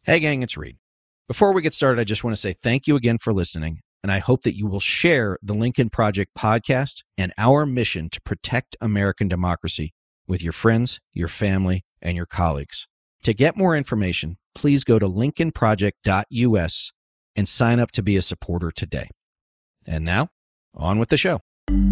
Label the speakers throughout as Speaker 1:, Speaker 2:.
Speaker 1: Hey gang, it's Reed. Before we get started, I just want to say thank you again for listening, and I hope that you will share the Lincoln Project podcast and our mission to protect American democracy with your friends, your family, and your colleagues. To get more information, please go to lincolnproject.us and sign up to be a supporter today. And now, on with the show.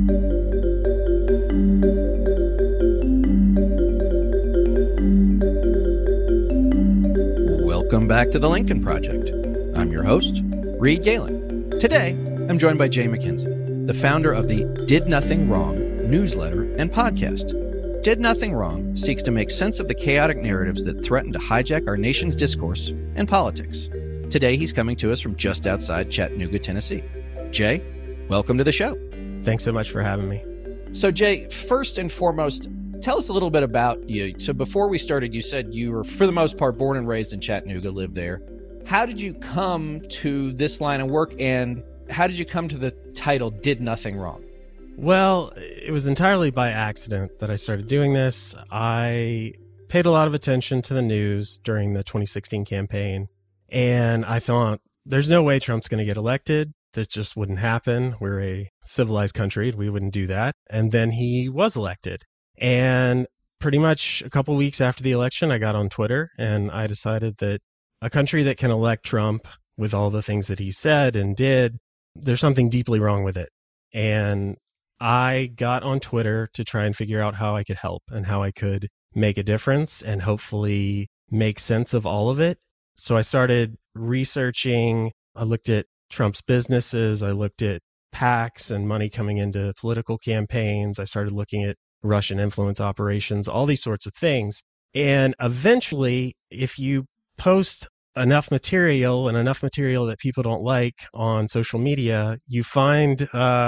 Speaker 1: Welcome back to the Lincoln Project. I'm your host, Reed Galen. Today, I'm joined by Jay McKenzie, the founder of the Did Nothing Wrong newsletter and podcast. Did Nothing Wrong seeks to make sense of the chaotic narratives that threaten to hijack our nation's discourse and politics. Today, he's coming to us from just outside Chattanooga, Tennessee. Jay, welcome to the show.
Speaker 2: Thanks so much for having me.
Speaker 1: So Jay, first and foremost, tell us a little bit about you. So before we started, you said you were, for the most part, born and raised in Chattanooga, lived there. How did you come to this line of work, and how did you come to the title Did Nothing Wrong?
Speaker 2: Well, it was entirely by accident that I started doing this. I paid a lot of attention to the news during the 2016 campaign, and I thought, there's no way Trump's going to get elected. This just wouldn't happen. We're a civilized country. We wouldn't do that. And then he was elected. And pretty much a couple weeks after the election, I got on Twitter and I decided that a country that can elect Trump with all the things that he said and did, there's something deeply wrong with it. And I got on Twitter to try and figure out how I could help and how I could make a difference and hopefully make sense of all of it. So I started researching. I looked at Trump's businesses. I looked at PACs and money coming into political campaigns. I started looking at Russian influence operations, all these sorts of things. And eventually, if you post enough material and enough material that people don't like on social media, you find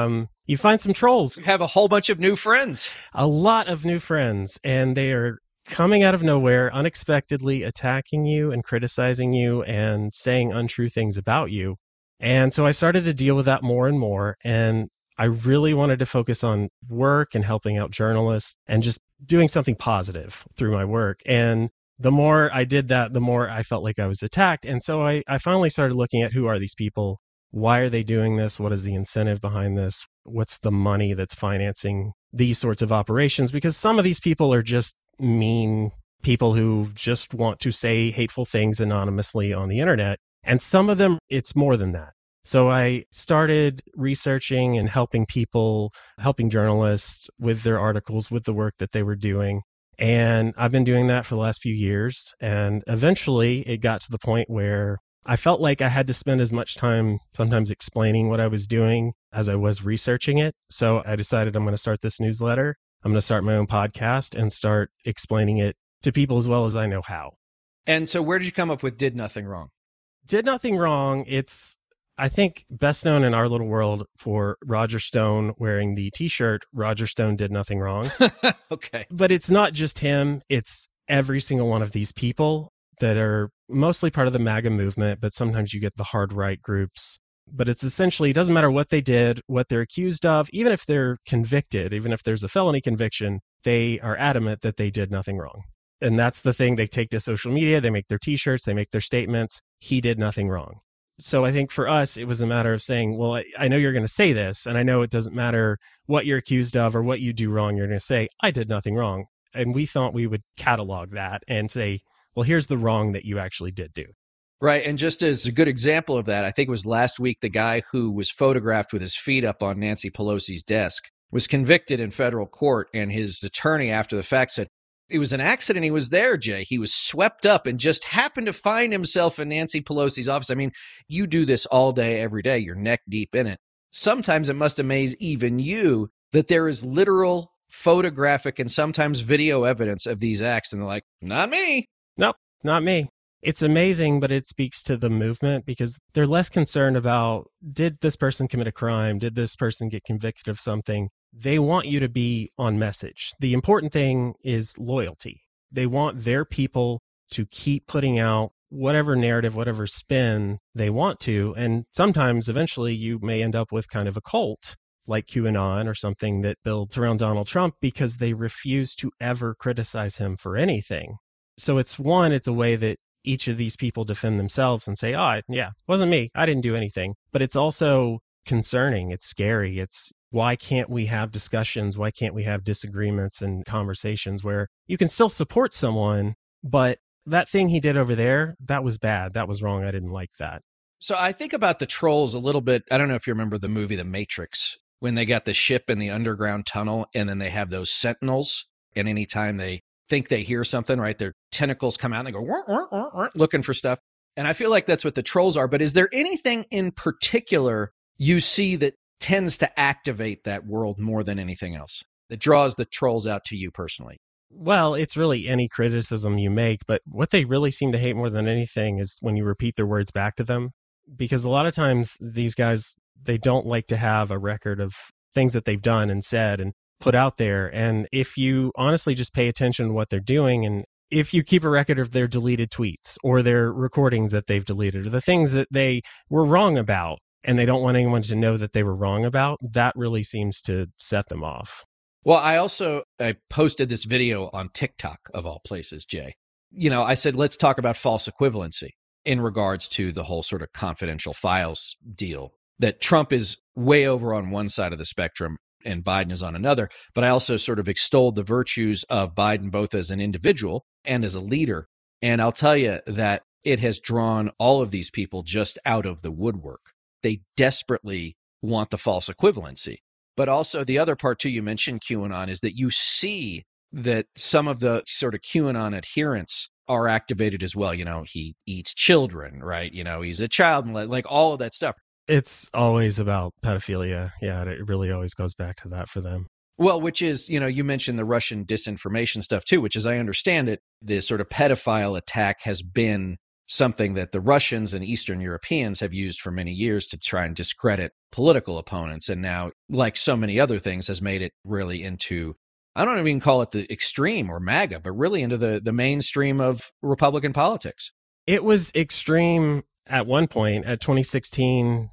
Speaker 2: some trolls.
Speaker 1: You have a whole bunch of new friends.
Speaker 2: A lot of new friends, and they are coming out of nowhere, unexpectedly attacking you and criticizing you and saying untrue things about you. And so I started to deal with that more and more. And I really wanted to focus on work and helping out journalists and just doing something positive through my work. And the more I did that, the more I felt like I was attacked. And so I finally started looking at who are these people? Why are they doing this? What is the incentive behind this? What's the money that's financing these sorts of operations? Because some of these people are just mean people who just want to say hateful things anonymously on the internet. And some of them, it's more than that. So I started researching and helping journalists with their articles, with the work that they were doing. And I've been doing that for the last few years. And eventually it got to the point where I felt like I had to spend as much time sometimes explaining what I was doing as I was researching it. So I decided I'm going to start this newsletter. I'm going to start my own podcast and start explaining it to people as well as I know how.
Speaker 1: And so where did you come up with Did Nothing Wrong?
Speaker 2: Did Nothing Wrong. It's, I think, best known in our little world for Roger Stone wearing the t-shirt, Roger Stone Did Nothing Wrong.
Speaker 1: Okay.
Speaker 2: But it's not just him. It's every single one of these people that are mostly part of the MAGA movement, but sometimes you get the hard right groups. But it's essentially, it doesn't matter what they did, what they're accused of, even if they're convicted, even if there's a felony conviction, they are adamant that they did nothing wrong. And that's the thing. They take to social media, they make their t-shirts, they make their statements. He did nothing wrong. So I think for us, it was a matter of saying, well, I know you're going to say this, and I know it doesn't matter what you're accused of or what you do wrong. You're going to say, I did nothing wrong. And we thought we would catalog that and say, well, here's the wrong that you actually did do.
Speaker 1: Right. And just as a good example of that, I think it was last week, the guy who was photographed with his feet up on Nancy Pelosi's desk was convicted in federal court. And his attorney after the fact said, it was an accident. He was there, Jay. He was swept up and just happened to find himself in Nancy Pelosi's office. I mean, you do this all day, every day. You're neck deep in it. Sometimes it must amaze even you that there is literal photographic and sometimes video evidence of these acts. And they're like, not me.
Speaker 2: Nope, not me. It's amazing, but it speaks to the movement because they're less concerned about, did this person commit a crime? Did this person get convicted of something? They want you to be on message. The important thing is loyalty. They want their people to keep putting out whatever narrative, whatever spin they want to. And sometimes eventually you may end up with kind of a cult like QAnon or something that builds around Donald Trump because they refuse to ever criticize him for anything. So it's a way that each of these people defend themselves and say, oh, yeah, it wasn't me. I didn't do anything. But it's also concerning. It's scary. It's why can't we have discussions? Why can't we have disagreements and conversations where you can still support someone, but that thing he did over there, that was bad. That was wrong. I didn't like that.
Speaker 1: So I think about the trolls a little bit. I don't know if you remember the movie The Matrix, when they got the ship in the underground tunnel and then they have those sentinels. And anytime they think they hear something, right, their tentacles come out and they go, wah, wah, wah, wah, looking for stuff. And I feel like that's what the trolls are. But is there anything in particular you see that tends to activate that world more than anything else, that draws the trolls out to you personally?
Speaker 2: Well, it's really any criticism you make, but what they really seem to hate more than anything is when you repeat their words back to them. Because a lot of times these guys, they don't like to have a record of things that they've done and said and put out there. And if you honestly just pay attention to what they're doing, and if you keep a record of their deleted tweets or their recordings that they've deleted or the things that they were wrong about, and they don't want anyone to know that they were wrong about, that really seems to set them off.
Speaker 1: Well, I posted this video on TikTok, of all places, Jay. I said, let's talk about false equivalency in regards to the whole sort of confidential files deal, that Trump is way over on one side of the spectrum and Biden is on another. But I also sort of extolled the virtues of Biden, both as an individual and as a leader. And I'll tell you that it has drawn all of these people just out of the woodwork. They desperately want the false equivalency. But also the other part, too, you mentioned QAnon, is that you see that some of the sort of QAnon adherents are activated as well. He eats children, right? He's a child, like all of that stuff.
Speaker 2: It's always about pedophilia. Yeah, it really always goes back to that for them.
Speaker 1: Well, which is, you mentioned the Russian disinformation stuff, too, which, as I understand it, the sort of pedophile attack has been something that the Russians and Eastern Europeans have used for many years to try and discredit political opponents. And now, like so many other things, has made it really into, I don't even call it the extreme or MAGA, but really into the mainstream of Republican politics.
Speaker 2: It was extreme at one point. At 2016,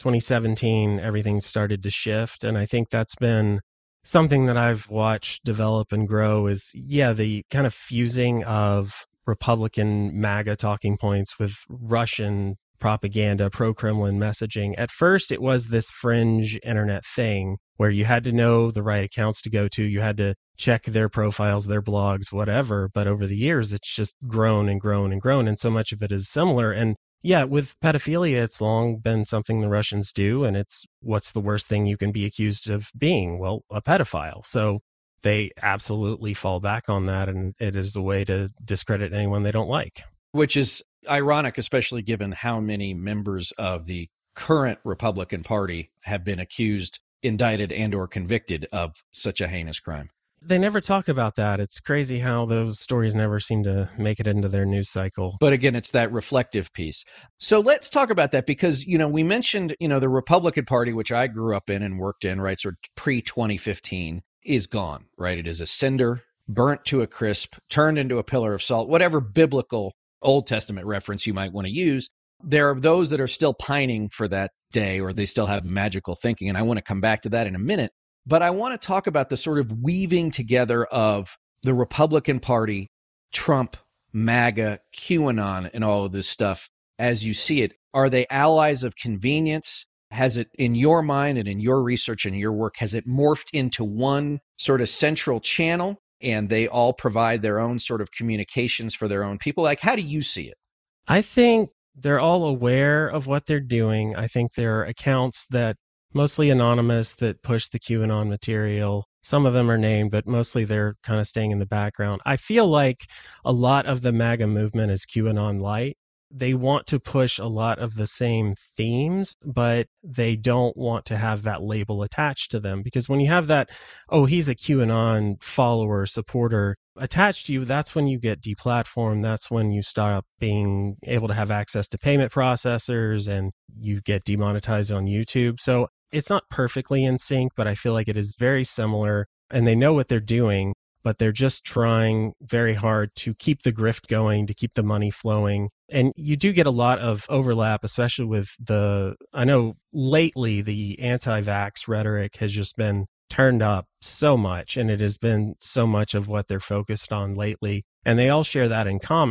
Speaker 2: 2017, everything started to shift. And I think that's been something that I've watched develop and grow is, the kind of fusing of Republican MAGA talking points with Russian propaganda, pro-Kremlin messaging. At first, it was this fringe internet thing where you had to know the right accounts to go to. You had to check their profiles, their blogs, whatever. But over the years, it's just grown and grown and grown. And so much of it is similar. And with pedophilia, it's long been something the Russians do. And it's what's the worst thing you can be accused of being? Well, a pedophile. So they absolutely fall back on that, and it is a way to discredit anyone they don't like.
Speaker 1: Which is ironic, especially given how many members of the current Republican Party have been accused, indicted, and or convicted of such a heinous crime.
Speaker 2: They never talk about that. It's crazy how those stories never seem to make it into their news cycle.
Speaker 1: But again, it's that reflective piece. So let's talk about that because, we mentioned, the Republican Party, which I grew up in and worked in, right, sort of pre-2015, is gone, right? It is a cinder, burnt to a crisp, turned into a pillar of salt, whatever biblical Old Testament reference you might want to use. There are those that are still pining for that day, or they still have magical thinking. And I want to come back to that in a minute. But I want to talk about the sort of weaving together of the Republican Party, Trump, MAGA, QAnon, and all of this stuff as you see it. Are they allies of convenience? Has it, in your mind and in your research and your work, has it morphed into one sort of central channel and they all provide their own sort of communications for their own people? Like, how do you see it?
Speaker 2: I think they're all aware of what they're doing. I think there are accounts that mostly anonymous that push the QAnon material. Some of them are named, but mostly they're kind of staying in the background. I feel like a lot of the MAGA movement is QAnon light. They want to push a lot of the same themes, but they don't want to have that label attached to them. Because when you have that, he's a QAnon follower, supporter attached to you, that's when you get deplatformed. That's when you stop being able to have access to payment processors and you get demonetized on YouTube. So it's not perfectly in sync, but I feel like it is very similar and they know what they're doing, but they're just trying very hard to keep the grift going, to keep the money flowing. And you do get a lot of overlap, especially with I know lately the anti-vax rhetoric has just been turned up so much, and it has been so much of what they're focused on lately. And they all share that in common.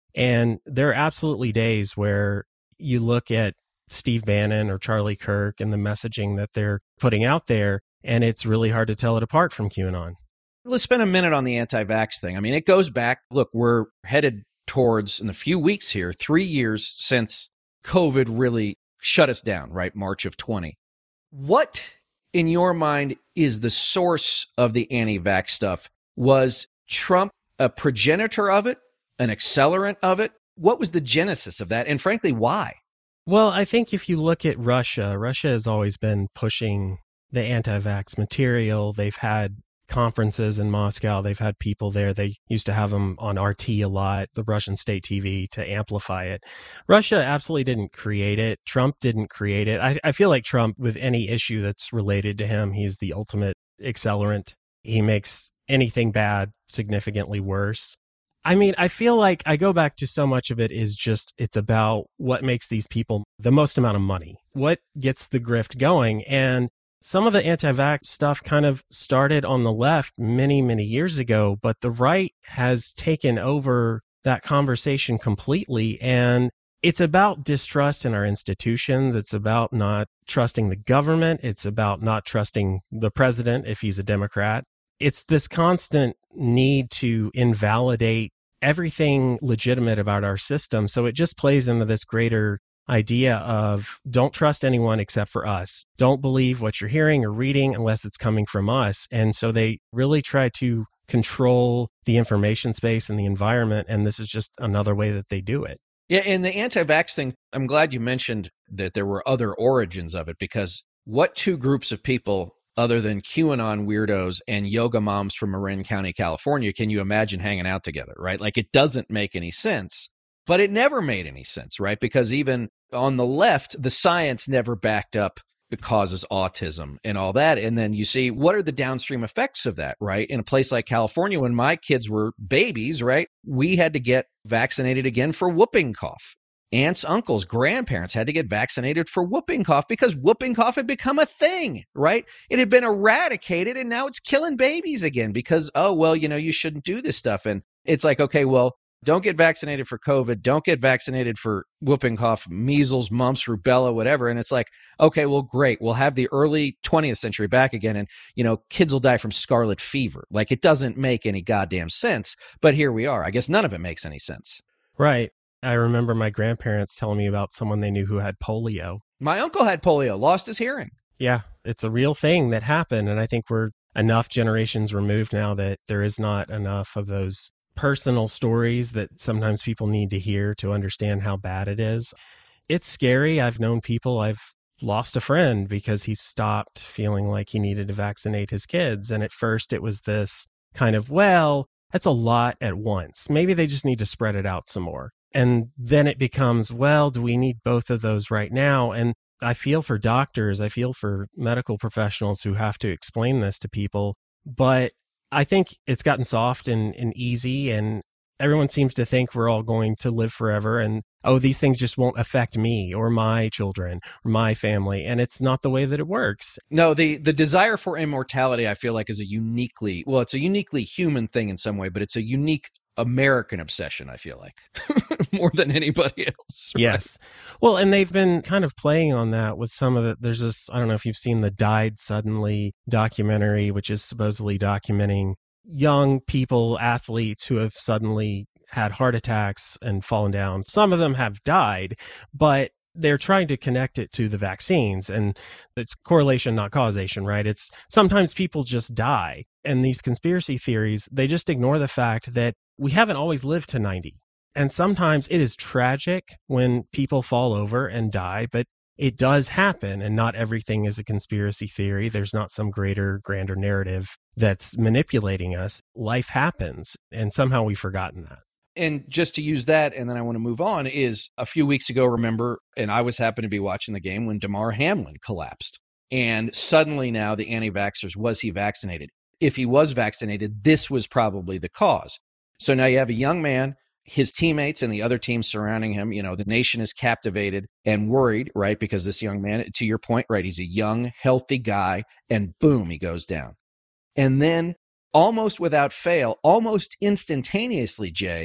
Speaker 2: And there are absolutely days where you look at Steve Bannon or Charlie Kirk and the messaging that they're putting out there, and it's really hard to tell it apart from QAnon.
Speaker 1: Let's spend a minute on the anti-vax thing. I mean, it goes back. Look, we're headed towards, in a few weeks here, 3 years since COVID really shut us down, right? March of 20. What, in your mind, is the source of the anti-vax stuff? Was Trump a progenitor of it, an accelerant of it? What was the genesis of that? And frankly, why?
Speaker 2: Well, I think if you look at Russia, Russia has always been pushing the anti-vax material. They've had conferences in Moscow. They've had people there. They used to have them on RT a lot, the Russian state TV, to amplify it. Russia absolutely didn't create it. Trump didn't create it. I feel like Trump, with any issue that's related to him, he's the ultimate accelerant. He makes anything bad significantly worse. I mean, I feel like I go back to so much of it is just, it's about what makes these people the most amount of money, what gets the grift going. And some of the anti-vax stuff kind of started on the left many, many years ago, but the right has taken over that conversation completely. And it's about distrust in our institutions. It's about not trusting the government. It's about not trusting the president if he's a Democrat. It's this constant need to invalidate everything legitimate about our system. So it just plays into this greater idea of don't trust anyone except for us. Don't believe what you're hearing or reading unless it's coming from us. And so they really try to control the information space and the environment. And this is just another way that they do it.
Speaker 1: Yeah, and the anti-vax thing, I'm glad you mentioned that there were other origins of it, because what two groups of people other than QAnon weirdos and yoga moms from Marin County, California, can you imagine hanging out together, right? Like, it doesn't make any sense, but it never made any sense, right? Because even on the left, the science never backed up it causes autism and all that. And then you see, what are the downstream effects of that, right? In a place like California, when my kids were babies, right, we had to get vaccinated again for whooping cough. Aunts, uncles, grandparents had to get vaccinated for whooping cough because whooping cough had become a thing, right? It had been eradicated and now it's killing babies again because, oh, well, you shouldn't do this stuff. And it's like, okay, well, don't get vaccinated for COVID. Don't get vaccinated for whooping cough, measles, mumps, rubella, whatever. And it's like, okay, well, great. We'll have the early 20th century back again. And, kids will die from scarlet fever. Like, it doesn't make any goddamn sense. But here we are. I guess none of it makes any sense.
Speaker 2: Right. I remember my grandparents telling me about someone they knew who had polio.
Speaker 1: My uncle had polio, lost his hearing.
Speaker 2: Yeah, it's a real thing that happened. And I think we're enough generations removed now that there is not enough of those personal stories that sometimes people need to hear to understand how bad it is. It's scary. I've known people, I've lost a friend because he stopped feeling like he needed to vaccinate his kids. And at first it was this kind of, well, that's a lot at once. Maybe they just need to spread it out some more. And then it becomes, well, do we need both of those right now? And I feel for doctors, I feel for medical professionals who have to explain this to people. But I think it's gotten soft and easy, and everyone seems to think we're all going to live forever. And, oh, these things just won't affect me or my children or my family. And it's not the way that it works.
Speaker 1: No, the desire for immortality, I feel like, is it's a uniquely human thing in some way, but it's a unique American obsession, I feel like, more than anybody else. Right?
Speaker 2: Yes. Well, and they've been kind of playing on that with some of there's this, I don't know if you've seen the Died Suddenly documentary, which is supposedly documenting young people, athletes who have suddenly had heart attacks and fallen down. Some of them have died, but they're trying to connect it to the vaccines, and it's correlation, not causation, right? It's sometimes people just die. And these conspiracy theories, they just ignore the fact that we haven't always lived to 90. And sometimes it is tragic when people fall over and die, but it does happen. And not everything is a conspiracy theory. There's not some grander narrative that's manipulating us. Life happens. And somehow we've forgotten that.
Speaker 1: And just to use that, and then I want to move on, is a few weeks ago, remember, and I was happened to be watching the game when Damar Hamlin collapsed. And suddenly now the anti-vaxxers, was he vaccinated? If he was vaccinated, this was probably the cause. So now you have a young man, his teammates and the other teams surrounding him, the nation is captivated and worried, right? Because this young man, to your point, right, he's a young, healthy guy, and boom, he goes down. And then almost without fail, almost instantaneously, Jay,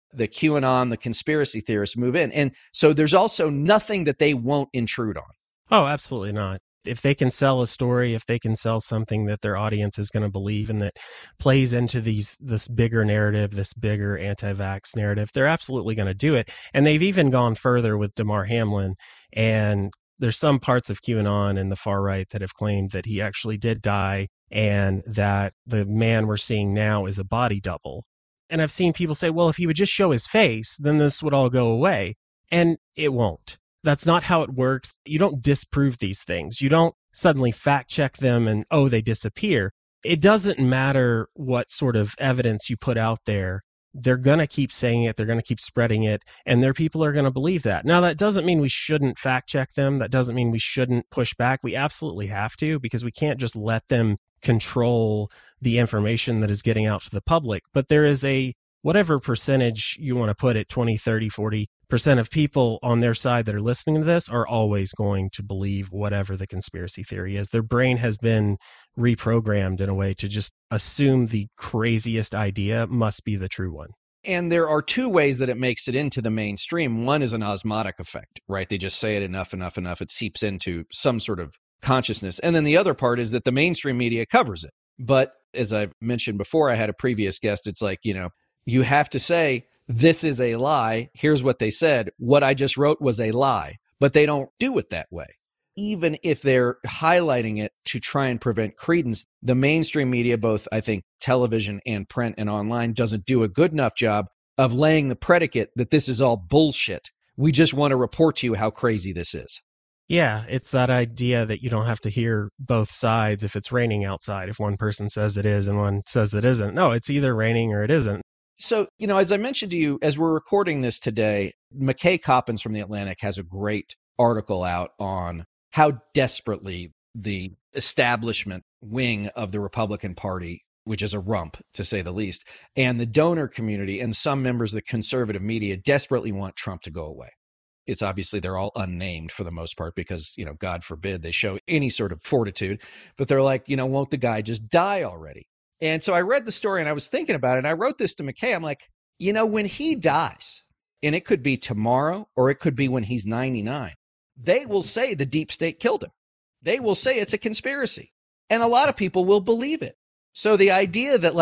Speaker 1: the QAnon, the conspiracy theorists move in. And so there's also nothing that they won't intrude on.
Speaker 2: Oh, absolutely not. If they can sell a story, if they can sell something that their audience is going to believe and that plays into this bigger narrative, this bigger anti-vax narrative, they're absolutely going to do it. And they've even gone further with Damar Hamlin. And there's some parts of QAnon and the far right that have claimed that he actually did die and that the man we're seeing now is a body double. And I've seen people say, well, if he would just show his face, then this would all go away. And it won't. That's not how it works. You don't disprove these things. You don't suddenly fact check them and, oh, they disappear. It doesn't matter what sort of evidence you put out there. They're going to keep saying it. They're going to keep spreading it. And their people are going to believe that. Now, that doesn't mean we shouldn't fact check them. That doesn't mean we shouldn't push back. We absolutely have to, because we can't just let them control the information that is getting out to the public. But there is a, whatever percentage you want to put it, 20, 30, 40% of people on their side that are listening to this are always going to believe whatever the conspiracy theory is. Their brain has been reprogrammed in a way to just assume the craziest idea must be the true one.
Speaker 1: And there are two ways that it makes it into the mainstream. One is an osmotic effect, right? They just say it enough, it seeps into some sort of consciousness. And then the other part is that the mainstream media covers it. But as I've mentioned before, I had a previous guest, it's like, you have to say, this is a lie. Here's what they said. What I just wrote was a lie, but they don't do it that way. Even if they're highlighting it to try and prevent credence, the mainstream media, both I think television and print and online, doesn't do a good enough job of laying the predicate that this is all bullshit. We just want to report to you how crazy this is.
Speaker 2: Yeah, it's that idea that you don't have to hear both sides if it's raining outside. If one person says it is and one says it isn't. No, it's either raining or it isn't.
Speaker 1: So, as I mentioned to you, as we're recording this today, McKay Coppins from The Atlantic has a great article out on how desperately the establishment wing of the Republican Party, which is a rump, to say the least, and the donor community and some members of the conservative media desperately want Trump to go away. It's obviously they're all unnamed for the most part because, God forbid they show any sort of fortitude. But they're like, won't the guy just die already? And so I read the story and I was thinking about it. And I wrote this to McKay. I'm like, when he dies, and it could be tomorrow or it could be when he's 99, they will say the deep state killed him. They will say it's a conspiracy. And a lot of people will believe it. So the idea that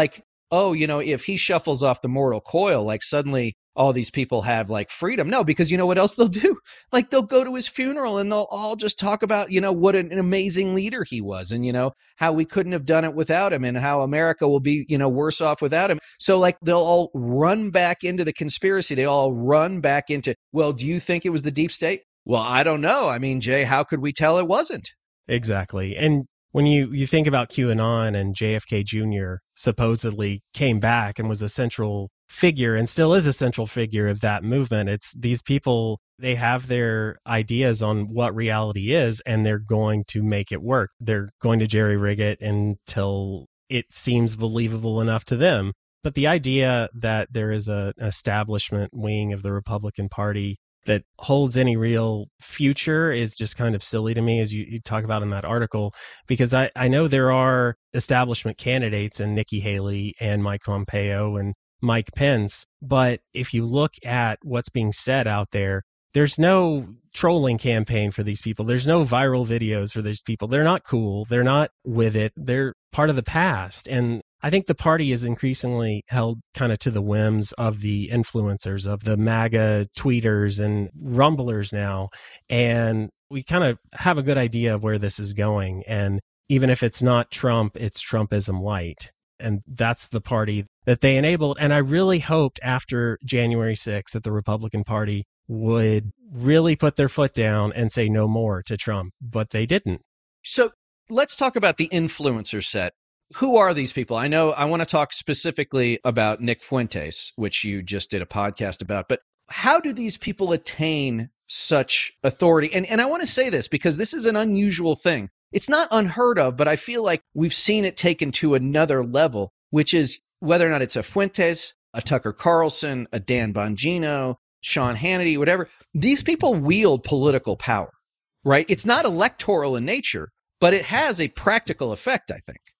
Speaker 1: if he shuffles off the mortal coil, suddenly all these people have freedom. No, because you know what else they'll do? They'll go to his funeral and they'll all just talk about, what an amazing leader he was and, how we couldn't have done it without him and how America will be, worse off without him. So they'll all run back into the conspiracy. They all run back into, well, do you think it was the deep state? Well, I don't know. I mean, Jay, how could we tell it wasn't?
Speaker 2: Exactly. And when you think about QAnon and JFK Jr. supposedly came back and was a central figure and still is a central figure of that movement, it's these people, they have their ideas on what reality is and they're going to make it work. They're going to jerry-rig it until it seems believable enough to them. But the idea that there is an establishment wing of the Republican Party that holds any real future is just kind of silly to me, as you talk about in that article, because I know there are establishment candidates in Nikki Haley and Mike Pompeo and Mike Pence. But if you look at what's being said out there, there's no trolling campaign for these people. There's no viral videos for these people. They're not cool. They're not with it. They're part of the past. And I think the party is increasingly held kind of to the whims of the influencers, of the MAGA tweeters and rumblers now. And we kind of have a good idea of where this is going. And even if it's not Trump, it's Trumpism light. And that's the party that they enabled. And I really hoped after January 6th that the Republican Party would really put their foot down and say no more to Trump, but they didn't.
Speaker 1: So let's talk about the influencer set. Who are these people? I know I want to talk specifically about Nick Fuentes, which you just did a podcast about, but how do these people attain such authority? And I want to say this because this is an unusual thing. It's not unheard of, but I feel like we've seen it taken to another level, which is whether or not it's a Fuentes, a Tucker Carlson, a Dan Bongino, Sean Hannity, whatever. These people wield political power, right? It's not electoral in nature, but it has a practical effect, I think.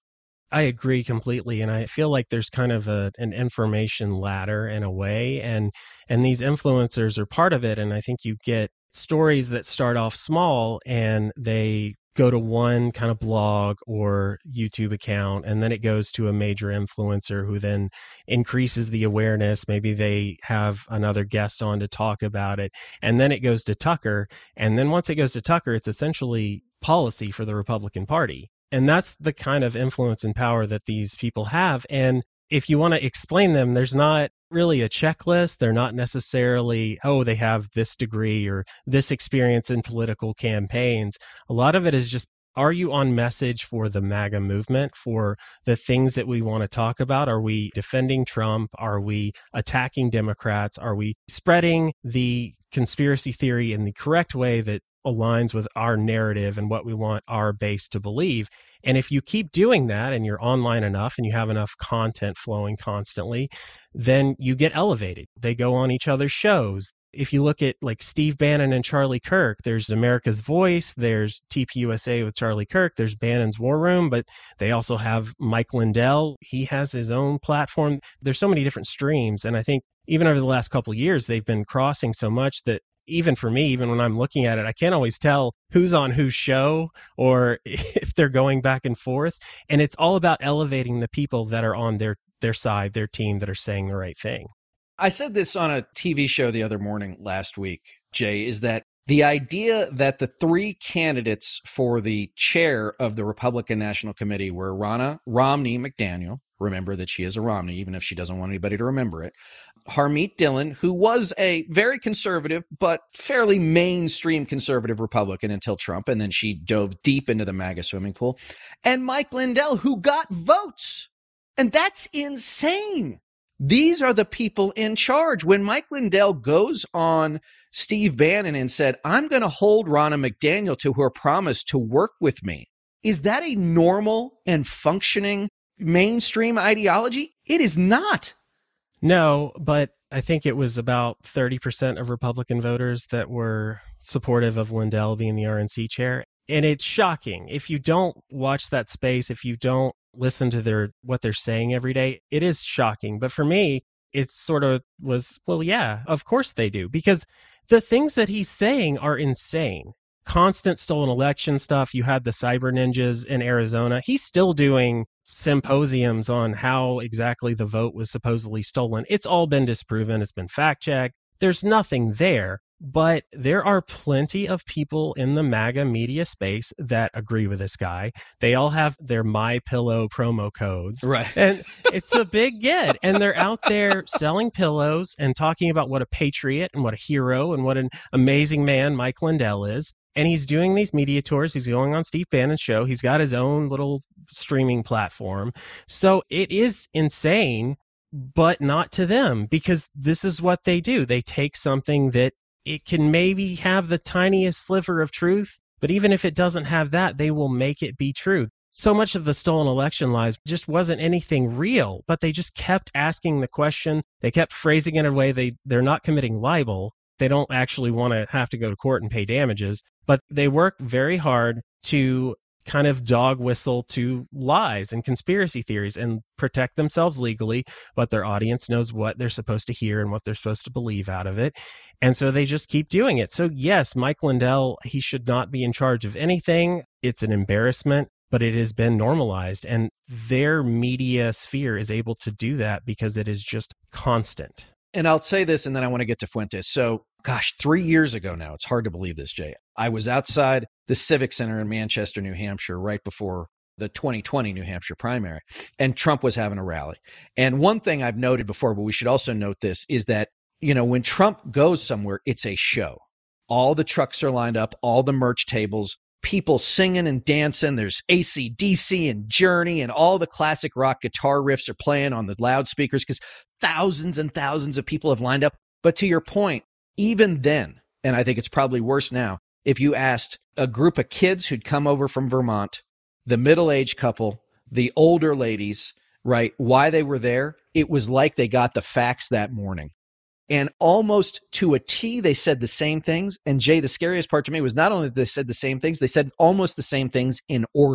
Speaker 2: I agree completely. And I feel like there's kind of an information ladder in a way. And these influencers are part of it. And I think you get stories that start off small and they go to one kind of blog or YouTube account, and then it goes to a major influencer who then increases the awareness. Maybe they have another guest on to talk about it. And then it goes to Tucker. And then once it goes to Tucker, it's essentially policy for the Republican Party. And that's the kind of influence and power that these people have. And if you want to explain them, there's not really a checklist. They're not necessarily, oh, they have this degree or this experience in political campaigns. A lot of it is just, are you on message for the MAGA movement, for the things that we want to talk about? Are we defending Trump? Are we attacking Democrats? Are we spreading the conspiracy theory in the correct way that aligns with our narrative and what we want our base to believe? And if you keep doing that and you're online enough and you have enough content flowing constantly, then you get elevated. They go on each other's shows. If you look at like Steve Bannon and Charlie Kirk, there's America's Voice, there's TPUSA with Charlie Kirk, there's Bannon's War Room, but they also have Mike Lindell. He has his own platform. There's so many different streams. And I think even over the last couple of years, they've been crossing so much that even for me, even when I'm looking at it, I can't always tell who's on whose show or if they're going back and forth. And it's all about elevating the people that are on their side, their team, that are saying the right thing.
Speaker 1: I said this on a TV show the other morning last week, Jay, is that the idea that the three candidates for the chair of the Republican National Committee were Ronna Romney McDaniel, remember that she is a Romney, even if she doesn't want anybody to remember it, Harmeet Dillon, who was a very conservative, but fairly mainstream conservative Republican until Trump, and then she dove deep into the MAGA swimming pool, and Mike Lindell, who got votes. And that's insane. These are the people in charge. When Mike Lindell goes on Steve Bannon and said, I'm going to hold Ronna McDaniel to her promise to work with me, is that a normal and functioning mainstream ideology? It is not.
Speaker 2: No, but I think it was about 30% of Republican voters that were supportive of Lindell being the RNC chair. And it's shocking. If you don't watch that space, if you don't listen to what they're saying every day, it is shocking. But for me, it sort of was, well, yeah, of course they do. Because the things that he's saying are insane. Constant stolen election stuff. You had the cyber ninjas in Arizona. He's still doing symposiums on how exactly the vote was supposedly stolen. It's all been disproven. It's been fact checked. There's nothing there. But there are plenty of people in the MAGA media space that agree with this guy. They all have their MyPillow promo codes.
Speaker 1: Right.
Speaker 2: And it's a big get. And they're out there selling pillows and talking about what a patriot and what a hero and what an amazing man Mike Lindell is. And he's doing these media tours. He's going on Steve Bannon's show. He's got his own little streaming platform. So it is insane, but not to them, because this is what they do. They take something that it can maybe have the tiniest sliver of truth, but even if it doesn't have that, they will make it be true. So much of the stolen election lies just wasn't anything real, but they just kept asking the question. They kept phrasing it in a way they're not committing libel. They don't actually want to have to go to court and pay damages, but they work very hard to kind of dog whistle to lies and conspiracy theories and protect themselves legally, but their audience knows what they're supposed to hear and what they're supposed to believe out of it. And so they just keep doing it. So yes, Mike Lindell, he should not be in charge of anything. It's an embarrassment, but it has been normalized. And their media sphere is able to do that because it is just constant.
Speaker 1: And I'll say this, and then I want to get to Fuentes. So, 3 years ago now, it's hard to believe this, Jay. I was outside the Civic Center in Manchester, New Hampshire, right before the 2020 New Hampshire primary, and Trump was having a rally. And one thing I've noted before, but we should also note this, is that, when Trump goes somewhere, it's a show. All the trucks are lined up, all the merch tables, people singing and dancing. There's AC/DC and Journey, and all the classic rock guitar riffs are playing on the loudspeakers because thousands and thousands of people have lined up. But to your point, even then, and I think it's probably worse now, if you asked a group of kids who'd come over from Vermont, the middle-aged couple, the older ladies, right, why they were there, it was like they got the facts that morning. And almost to a T, they said the same things. And Jay, the scariest part to me was not only that they said the same things, they said almost the same things in order.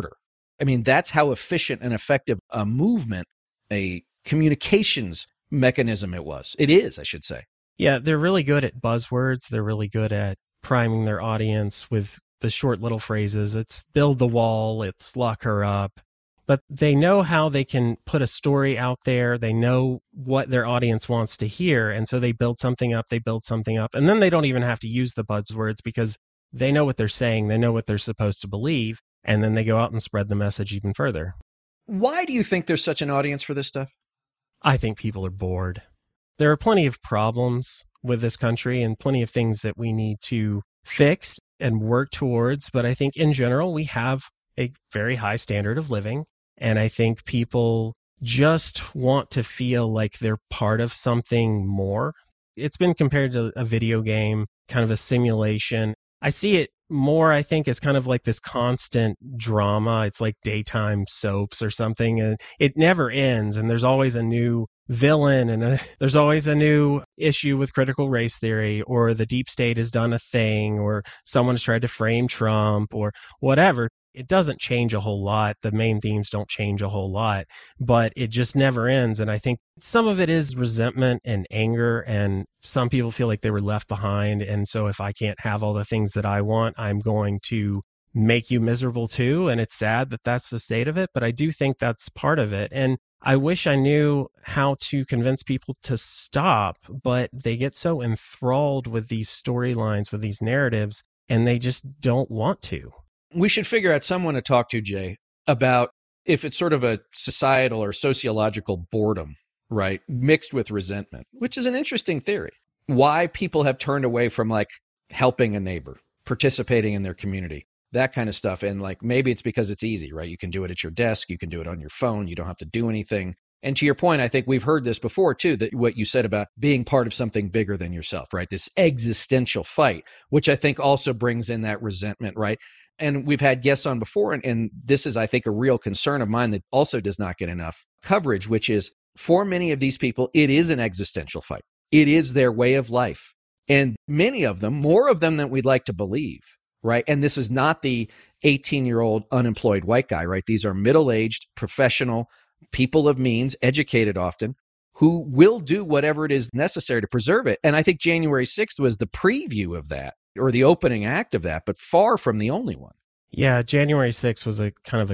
Speaker 1: I mean, that's how efficient and effective a movement, a communications mechanism it was. It is, I should say.
Speaker 2: Yeah, they're really good at buzzwords. They're really good at priming their audience with the short little phrases. It's build the wall, it's lock her up. But they know how they can put a story out there. They know what their audience wants to hear. And so they build something up, and then they don't even have to use the buzzwords because they know what they're saying. They know what they're supposed to believe. And then they go out and spread the message even further.
Speaker 1: Why do you think there's such an audience for this stuff?
Speaker 2: I think people are bored. There are plenty of problems with this country and plenty of things that we need to fix and work towards. But I think in general, we have a very high standard of living. And I think people just want to feel like they're part of something more. It's been compared to a video game, kind of a simulation. I see it more, I think, as kind of like this constant drama. It's like daytime soaps or something, and it never ends. And there's always a new villain, and there's always a new issue with critical race theory, or the deep state has done a thing, or someone's tried to frame Trump, or whatever. It doesn't change a whole lot. The main themes don't change a whole lot, but it just never ends. And I think some of it is resentment and anger, and some people feel like they were left behind. And so if I can't have all the things that I want, I'm going to make you miserable too. And it's sad that that's the state of it, but I do think that's part of it. And I wish I knew how to convince people to stop, but they get so enthralled with these storylines, with these narratives, and they just don't want to.
Speaker 1: We should figure out someone to talk to, Jay, about if it's sort of a societal or sociological boredom, right, mixed with resentment, which is an interesting theory. Why people have turned away from like helping a neighbor, participating in their community, that kind of stuff. And like maybe it's because it's easy, right? You can do it at your desk. You can do it on your phone. You don't have to do anything. And to your point, I think we've heard this before too, that what you said about being part of something bigger than yourself, right? This existential fight, which I think also brings in that resentment, right? And we've had guests on before, and this is, I think, a real concern of mine that also does not get enough coverage, which is for many of these people, it is an existential fight. It is their way of life. And many of them, more of them than we'd like to believe, right? And this is not the 18-year-old unemployed white guy, right? These are middle-aged, professional, people of means, educated often, who will do whatever it is necessary to preserve it. And I think January 6th was the preview of that, or the opening act of that, but far from the only one.
Speaker 2: Yeah, January 6th was a kind of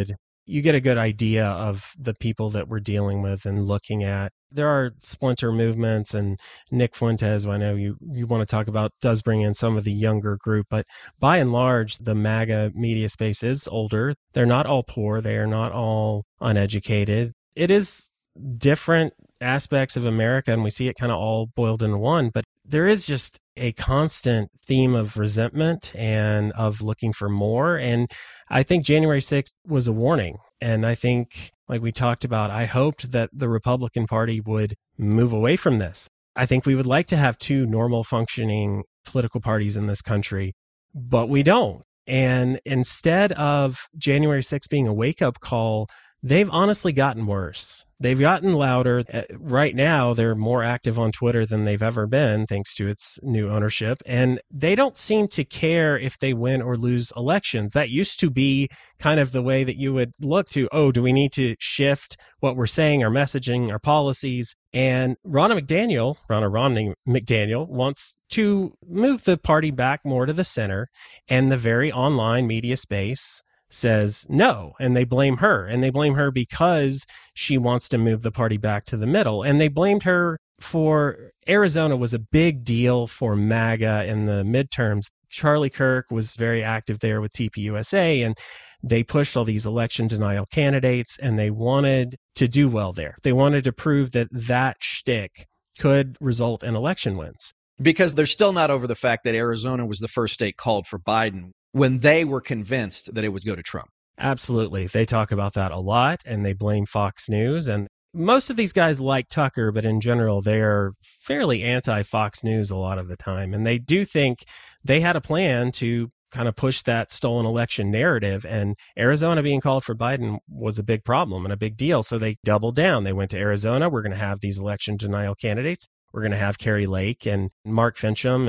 Speaker 2: you get a good idea of the people that we're dealing with and looking at. There are splinter movements, and Nick Fuentes, who I know you want to talk about, does bring in some of the younger group, but by and large, the MAGA media space is older. They're not all poor. They are not all uneducated. It is different aspects of America, and we see it kind of all boiled into one, but there is just a constant theme of resentment and of looking for more. And I think January 6th was a warning. And I think, like we talked about, I hoped that the Republican Party would move away from this. I think we would like to have two normal functioning political parties in this country, but we don't. And instead of January 6th being a wake-up call, they've honestly gotten worse. They've gotten louder. Right now, they're more active on Twitter than they've ever been, thanks to its new ownership. And they don't seem to care if they win or lose elections. That used to be kind of the way that you would look to, do we need to shift what we're saying, our messaging, our policies? And Ronna McDaniel wants to move the party back more to the center, and the very online media space says no, and they blame her because she wants to move the party back to the middle. And they blamed her for Arizona was a big deal for MAGA in the midterms. Charlie Kirk was very active there with TPUSA, and they pushed all these election denial candidates, and they wanted to do well there. They wanted to prove that shtick could result in election wins.
Speaker 1: Because they're still not over the fact that Arizona was the first state called for Biden when they were convinced that it would go to Trump.
Speaker 2: Absolutely. They talk about that a lot, and they blame Fox News. And most of these guys like Tucker, but in general, they're fairly anti-Fox News a lot of the time. And they do think they had a plan to kind of push that stolen election narrative. And Arizona being called for Biden was a big problem and a big deal. So they doubled down. They went to Arizona. We're going to have these election denial candidates. We're going to have Kari Lake and Mark Finchem and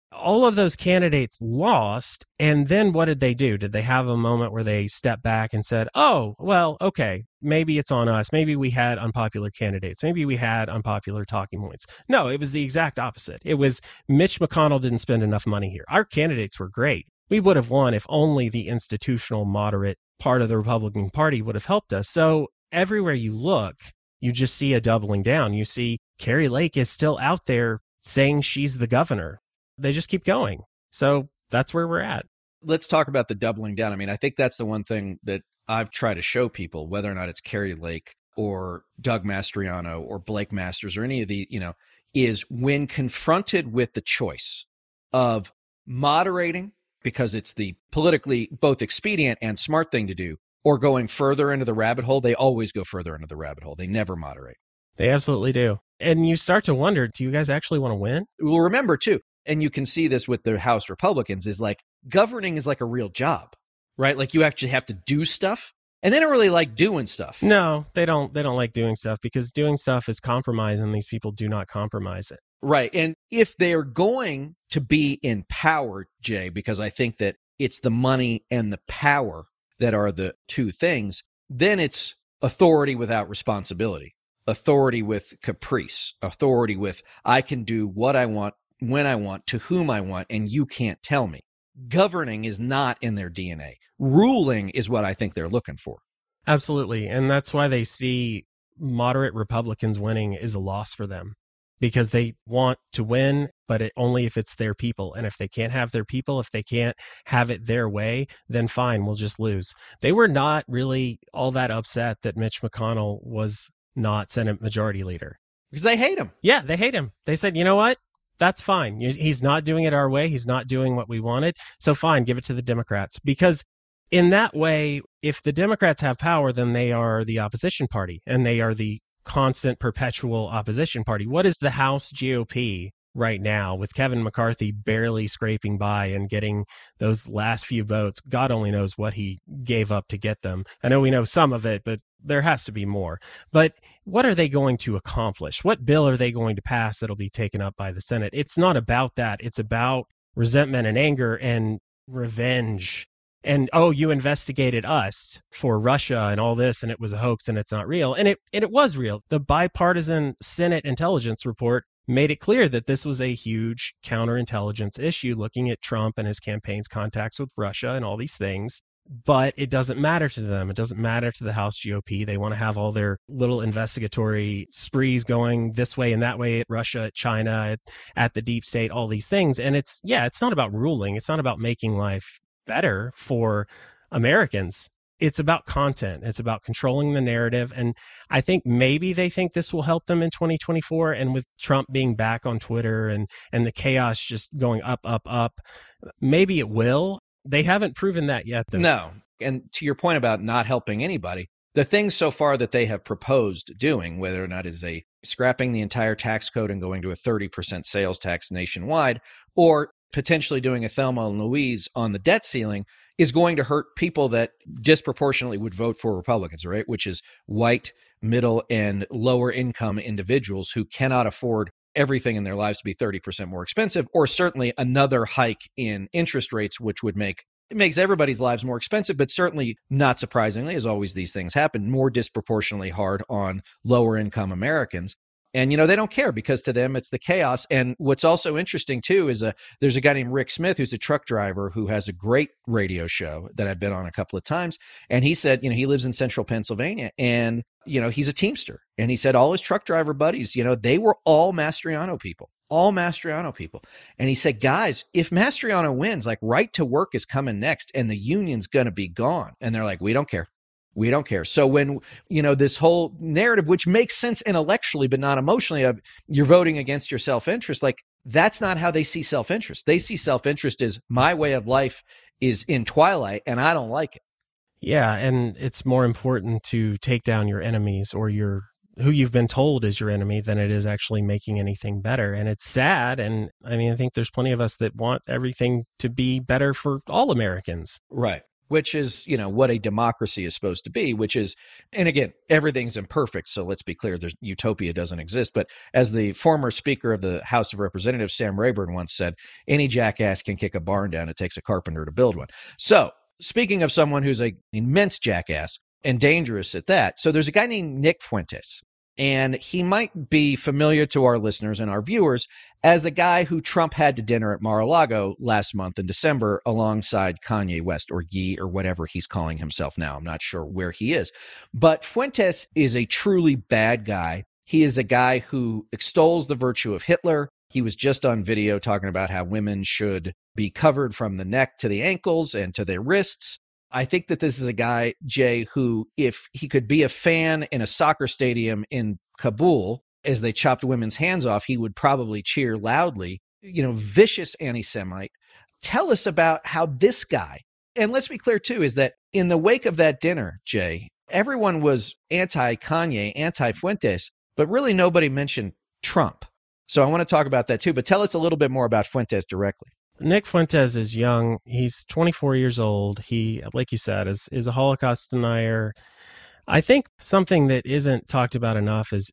Speaker 2: All of those candidates lost. And then what did they do? Did they have a moment where they stepped back and said, oh, well, okay, maybe it's on us. Maybe we had unpopular candidates. Maybe we had unpopular talking points. No, it was the exact opposite. It was Mitch McConnell didn't spend enough money here. Our candidates were great. We would have won if only the institutional moderate part of the Republican Party would have helped us. So everywhere you look, you just see a doubling down. You see Kari Lake is still out there saying she's the governor. They just keep going. So that's where we're at.
Speaker 1: Let's talk about the doubling down. I mean, I think that's the one thing that I've tried to show people, whether or not it's Kari Lake or Doug Mastriano or Blake Masters or any of the, is when confronted with the choice of moderating, because it's the politically both expedient and smart thing to do, or going further into the rabbit hole, they always go further into the rabbit hole. They never moderate.
Speaker 2: They absolutely do. And you start to wonder, do you guys actually want to win?
Speaker 1: Well, remember too, and you can see this with the House Republicans, is like governing is like a real job, right? Like you actually have to do stuff, and they don't really like doing stuff.
Speaker 2: No, they don't like doing stuff, because doing stuff is compromise, and these people do not compromise it.
Speaker 1: Right. And if they're going to be in power, Jay, because I think that it's the money and the power that are the two things, then it's authority without responsibility, authority with caprice, authority with I can do what I want, when I want, to whom I want, and you can't tell me. Governing is not in their DNA. Ruling is what I think they're looking for.
Speaker 2: Absolutely. And that's why they see moderate Republicans winning is a loss for them, because they want to win, but only if it's their people. And if they can't have their people, if they can't have it their way, then fine, we'll just lose. They were not really all that upset that Mitch McConnell was not Senate Majority Leader.
Speaker 1: Because they hate him.
Speaker 2: Yeah, they hate him. They said, you know what? That's fine. He's not doing it our way. He's not doing what we wanted. So fine, give it to the Democrats. Because in that way, if the Democrats have power, then they are the opposition party, and they are the constant, perpetual opposition party. What is the House GOP right now, with Kevin McCarthy barely scraping by and getting those last few votes? God only knows what he gave up to get them. I know we know some of it, but there has to be more. But what are they going to accomplish? What bill are they going to pass that'll be taken up by the Senate? It's not about that. It's about resentment and anger and revenge. And, oh, you investigated us for Russia and all this, and it was a hoax and it's not real. And it was real. The bipartisan Senate intelligence report made it clear that this was a huge counterintelligence issue, looking at Trump and his campaign's contacts with Russia and all these things. But it doesn't matter to them. It doesn't matter to the House GOP. They want to have all their little investigatory sprees going this way and that way at Russia, at China, at the deep state, all these things. And it's not about ruling. It's not about making life better for Americans. It's about content. It's about controlling the narrative. And I think maybe they think this will help them in 2024. And with Trump being back on Twitter and the chaos just going up, maybe it will. They haven't proven that yet, though.
Speaker 1: No. And to your point about not helping anybody, the things so far that they have proposed doing, whether or not is a scrapping the entire tax code and going to a 30% sales tax nationwide, or potentially doing a Thelma and Louise on the debt ceiling, is going to hurt people that disproportionately would vote for Republicans, right? Which is white, middle, and lower income individuals who cannot afford everything in their lives to be 30% more expensive, or certainly another hike in interest rates, which would makes everybody's lives more expensive, but certainly, not surprisingly, as always these things happen, more disproportionately hard on lower income Americans. And, they don't care, because to them, it's the chaos. And what's also interesting, too, is there's a guy named Rick Smith, who's a truck driver who has a great radio show that I've been on a couple of times. And he said, he lives in central Pennsylvania, and, he's a Teamster. And he said all his truck driver buddies, they were all Mastriano people. And he said, guys, if Mastriano wins, like, right to work is coming next and the union's going to be gone. And they're like, we don't care. We don't care. So when, this whole narrative, which makes sense intellectually, but not emotionally, of you're voting against your self-interest, like, that's not how they see self-interest. They see self-interest as my way of life is in twilight and I don't like it.
Speaker 2: Yeah. And it's more important to take down your enemies or who you've been told is your enemy than it is actually making anything better. And it's sad. And I think there's plenty of us that want everything to be better for all Americans.
Speaker 1: Right. which is, what a democracy is supposed to be, which is, and again, everything's imperfect. So let's be clear, utopia doesn't exist. But as the former Speaker of the House of Representatives, Sam Rayburn, once said, any jackass can kick a barn down. It takes a carpenter to build one. So speaking of someone who's an immense jackass and dangerous at that, so there's a guy named Nick Fuentes. And he might be familiar to our listeners and our viewers as the guy who Trump had to dinner at Mar-a-Lago last month in December alongside Kanye West, or Ye, or whatever he's calling himself now. I'm not sure where he is. But Fuentes is a truly bad guy. He is a guy who extols the virtue of Hitler. He was just on video talking about how women should be covered from the neck to the ankles and to their wrists. I think that this is a guy, Jay, who, if he could be a fan in a soccer stadium in Kabul as they chopped women's hands off, he would probably cheer loudly. Vicious anti-Semite. Tell us about how this guy, and let's be clear too, is that in the wake of that dinner, Jay, everyone was anti-Kanye, anti-Fuentes, but really nobody mentioned Trump. So I want to talk about that too, but tell us a little bit more about Fuentes directly.
Speaker 2: Nick Fuentes is young. He's 24 years old. He, like you said, is a Holocaust denier. I think something that isn't talked about enough is,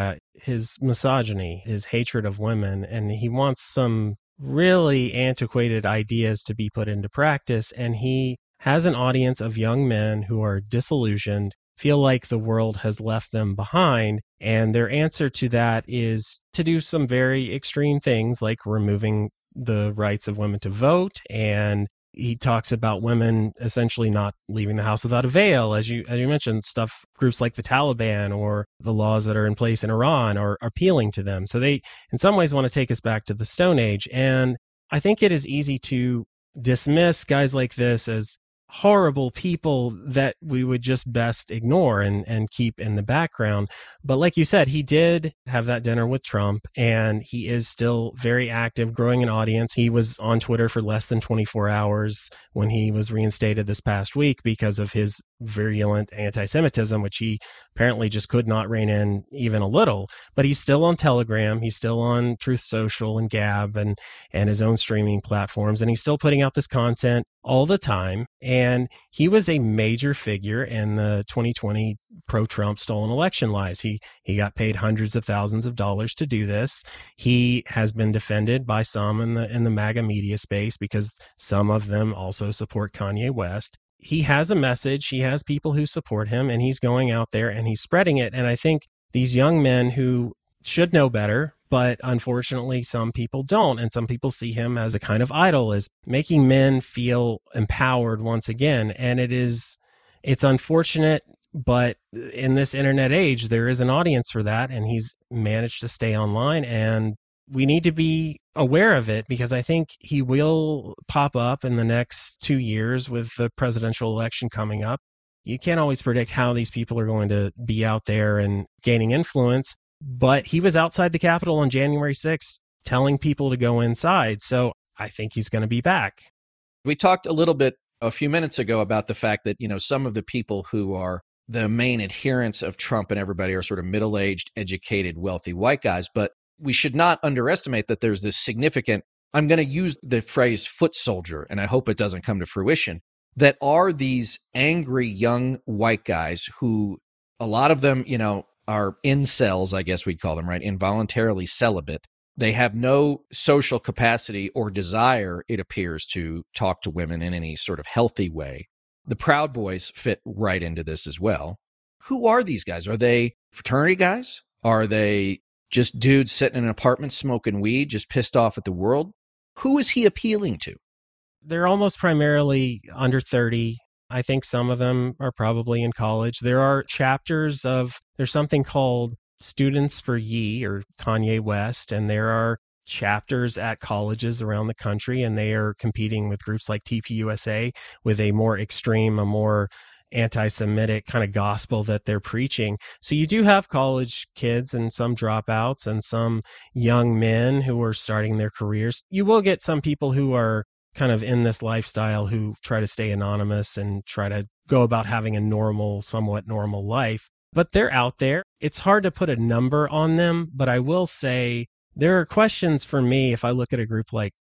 Speaker 2: his misogyny, his hatred of women, and he wants some really antiquated ideas to be put into practice. And he has an audience of young men who are disillusioned, feel like the world has left them behind. And their answer to that is to do some very extreme things like removing the rights of women to vote. And he talks about women essentially not leaving the house without a veil. As you mentioned, groups like the Taliban or the laws that are in place in Iran are appealing to them. So they, in some ways, want to take us back to the Stone Age. And I think it is easy to dismiss guys like this as horrible people that we would just best ignore and keep in the background. But like you said, he did have that dinner with Trump, and he is still very active, growing an audience. He was on Twitter for less than 24 hours when he was reinstated this past week because of his virulent anti-Semitism, which he apparently just could not rein in even a little. But he's still on Telegram. He's still on Truth Social and Gab and his own streaming platforms. And he's still putting out this content all the time. And he was a major figure in the 2020 pro-Trump stolen election lies. He got paid hundreds of thousands of dollars to do this. He has been defended by some in the MAGA media space because some of them also support Kanye West. He has a message. He has people who support him, and he's going out there and he's spreading it. And I think these young men who should know better, but unfortunately some people don't, and some people see him as a kind of idol, as making men feel empowered once again. And it's unfortunate, but in this internet age, there is an audience for that, and he's managed to stay online. And we need to be aware of it, because I think he will pop up in the next 2 years with the presidential election coming up. You can't always predict how these people are going to be out there and gaining influence, but he was outside the Capitol on January 6th telling people to go inside. So I think he's going to be back.
Speaker 1: We talked a little bit a few minutes ago about the fact that, some of the people who are the main adherents of Trump and everybody are sort of middle-aged, educated, wealthy white guys. But we should not underestimate that there's this significant, I'm going to use the phrase foot soldier, and I hope it doesn't come to fruition, that are these angry young white guys who, a lot of them, are incels, I guess we'd call them, right? Involuntarily celibate. They have no social capacity or desire, it appears, to talk to women in any sort of healthy way. The Proud Boys fit right into this as well. Who are these guys? Are they fraternity guys? Are they just dudes sitting in an apartment smoking weed, just pissed off at the world? Who is he appealing to?
Speaker 2: They're almost primarily under 30. I think some of them are probably in college. There are chapters there's something called Students for Ye, or Kanye West, and there are chapters at colleges around the country, and they are competing with groups like TPUSA with a more extreme, a more anti-Semitic kind of gospel that they're preaching. So you do have college kids and some dropouts and some young men who are starting their careers. You will get some people who are kind of in this lifestyle who try to stay anonymous and try to go about having a somewhat normal life. But they're out there. It's hard to put a number on them, but I will say there are questions for me if I look at a group like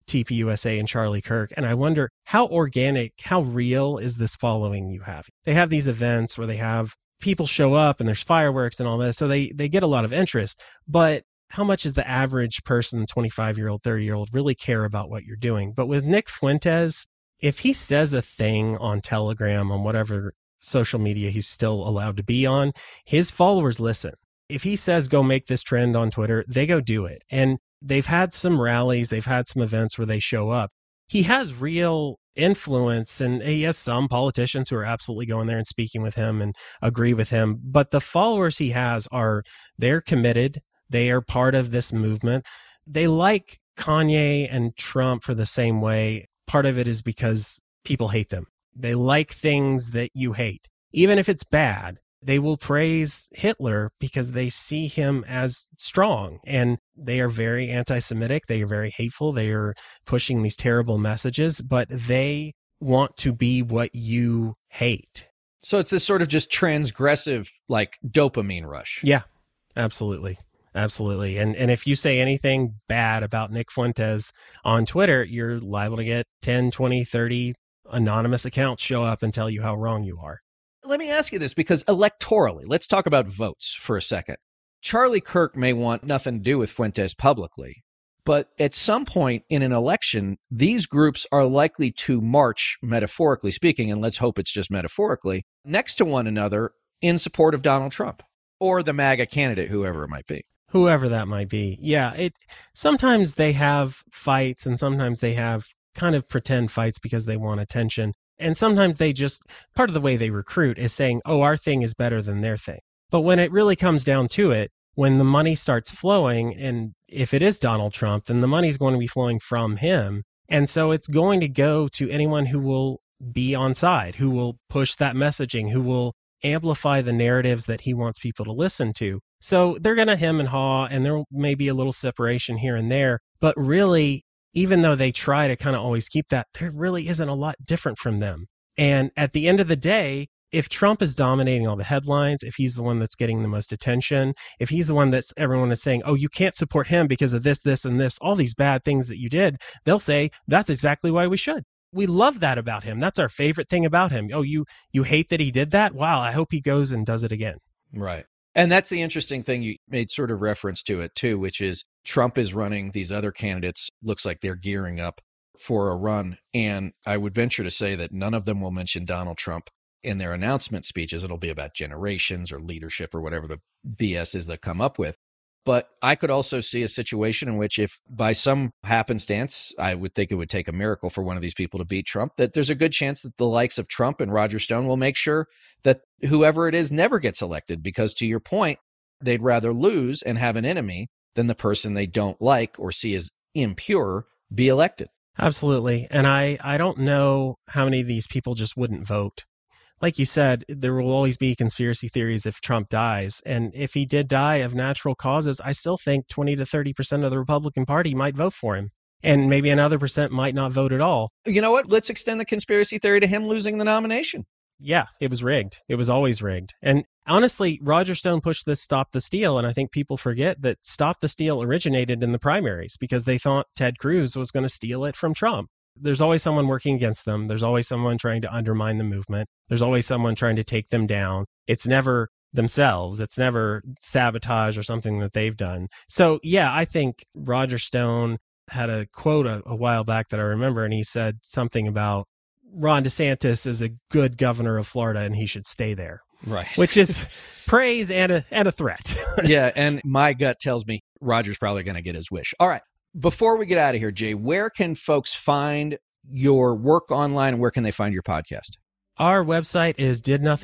Speaker 2: TPUSA and Charlie Kirk. And I wonder how organic, how real is this following you have? They have these events where they have people show up and there's fireworks and all this. So they get a lot of interest. But how much does the average person, 25-year-old, 30-year-old, really care about what you're doing? But with Nick Fuentes, if he says a thing on Telegram, on whatever social media he's still allowed to be on, his followers listen. If he says, go make this trend on Twitter, they go do it. And they've had some rallies, they've had some events where they show up. He has real influence, and he has some politicians who are absolutely going there and speaking with him and agree with him. But the followers he has they're committed. They are part of this movement. They like Kanye and Trump for the same way. Part of it is because people hate them. They like things that you hate. Even if it's bad, they will praise Hitler because they see him as strong, and they are very anti-Semitic. They are very hateful. They are pushing these terrible messages, but they want to be what you hate.
Speaker 1: So it's this sort of just transgressive, like dopamine rush.
Speaker 2: Yeah, absolutely. Absolutely. And if you say anything bad about Nick Fuentes on Twitter, you're liable to get 10, 20, 30 anonymous accounts show up and tell you how wrong you are.
Speaker 1: Let me ask you this, because electorally, let's talk about votes for a second. Charlie Kirk may want nothing to do with Fuentes publicly, but at some point in an election, these groups are likely to march, metaphorically speaking, and let's hope it's just metaphorically, next to one another in support of Donald Trump or the MAGA candidate, whoever it might be.
Speaker 2: Whoever that might be. Yeah, sometimes they have fights, and sometimes they have kind of pretend fights because they want attention. And sometimes part of the way they recruit is saying, oh, our thing is better than their thing. But when it really comes down to it, when the money starts flowing, and if it is Donald Trump, then the money's going to be flowing from him. And so it's going to go to anyone who will be on side, who will push that messaging, who will amplify the narratives that he wants people to listen to. So they're going to hem and haw, and there may be a little separation here and there. But really, even though they try to kind of always keep that, there really isn't a lot different from them. And at the end of the day, if Trump is dominating all the headlines, if he's the one that's getting the most attention, if he's the one that's everyone is saying, oh, you can't support him because of this, this, and this, all these bad things that you did, they'll say, that's exactly why we should. We love that about him. That's our favorite thing about him. Oh, you hate that he did that? Wow, I hope he goes and does it again.
Speaker 1: Right. And that's the interesting thing. You made sort of reference to it too, which is Trump is running. These other candidates looks like they're gearing up for a run. And I would venture to say that none of them will mention Donald Trump in their announcement speeches. It'll be about generations or leadership or whatever the BS is they come up with. But I could also see a situation in which, if by some happenstance, I would think it would take a miracle for one of these people to beat Trump, that there's a good chance that the likes of Trump and Roger Stone will make sure that whoever it is never gets elected, because to your point, they'd rather lose and have an enemy than the person they don't like or see as impure be elected.
Speaker 2: Absolutely. And I don't know how many of these people just wouldn't vote. Like you said, there will always be conspiracy theories if Trump dies. And if he did die of natural causes, I still think 20 to 30% of the Republican Party might vote for him. And maybe another percent might not vote at all.
Speaker 1: You know what? Let's extend the conspiracy theory to him losing the nomination.
Speaker 2: Yeah, it was rigged. It was always rigged. And honestly, Roger Stone pushed this Stop the Steal. And I think people forget that Stop the Steal originated in the primaries because they thought Ted Cruz was going to steal it from Trump. There's always someone working against them. There's always someone trying to undermine the movement. There's always someone trying to take them down. It's never themselves. It's never sabotage or something that they've done. So yeah, I think Roger Stone had a quote a while back that I remember, and he said something about Ron DeSantis is a good governor of Florida and he should stay there.
Speaker 1: Right.
Speaker 2: Which is praise and a threat.
Speaker 1: Yeah, and my gut tells me Roger's probably going to get his wish. All right. Before we get out of here, Jay, where can folks find your work online, and where can they find your podcast?
Speaker 2: Our website is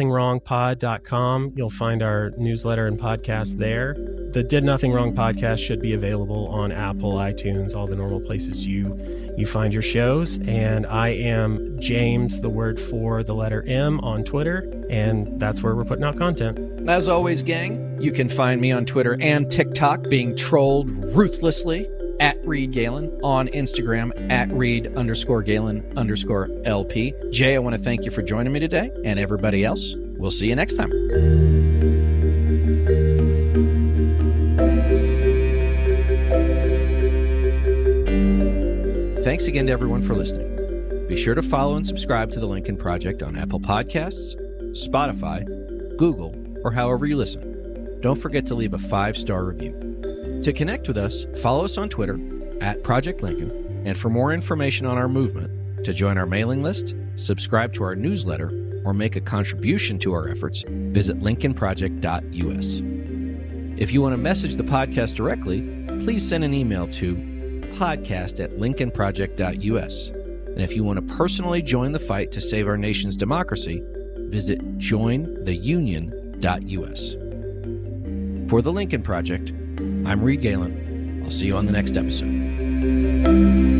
Speaker 2: didnothingwrongpod.com. You'll find our newsletter and podcast there. The Did Nothing Wrong podcast should be available on Apple, iTunes, all the normal places you find your shows. And I am James, the word 4, the letter M, on Twitter. And that's where we're putting out content.
Speaker 1: As always, gang, you can find me on Twitter and TikTok being trolled ruthlessly at Reed Galen, on Instagram at Reed_Galen_LP. Jay, I want to thank you for joining me today, and everybody else, we'll see you next time. Thanks again to everyone for listening. Be sure to follow and subscribe to The Lincoln Project on Apple Podcasts, Spotify, Google, or however you listen. Don't forget to leave a 5-star review. To connect with us, follow us on Twitter @Project Lincoln, and for more information on our movement, to join our mailing list, subscribe to our newsletter, or make a contribution to our efforts, visit lincolnproject.us. If you want to message the podcast directly, please send an email to podcast@lincolnproject.us. And if you want to personally join the fight to save our nation's democracy, visit jointheunion.us. For The Lincoln Project, I'm Reed Galen. I'll see you on the next episode.